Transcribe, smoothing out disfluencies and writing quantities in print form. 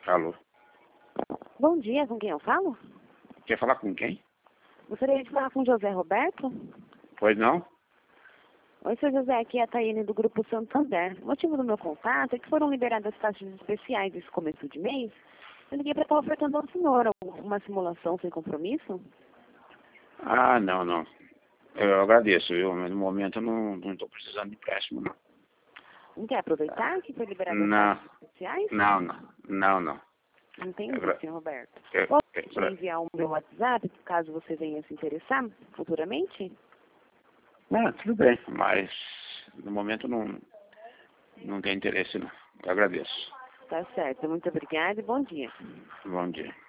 Alô? Bom dia, com quem eu falo? Quer falar com quem? Gostaria de falar com José Roberto? Pois não? Oi, seu José, aqui é a Thaíne do Grupo Santander. O motivo do meu contato é que foram liberadas taxas especiais esse começo de mês. Eu liguei para estar ofertando ao senhor uma simulação sem compromisso. Ah, não. Eu agradeço, viu? Mas no momento eu não estou precisando de empréstimo, não. Não quer aproveitar que foi liberada as Não, taxas especiais? não. Entendi, senhor Roberto. Eu- Posso eu- te enviar o meu WhatsApp, caso você venha se interessar futuramente? Tudo bem, mas no momento não tem interesse, não. Eu agradeço. Tá certo, muito obrigada e bom dia. Bom dia.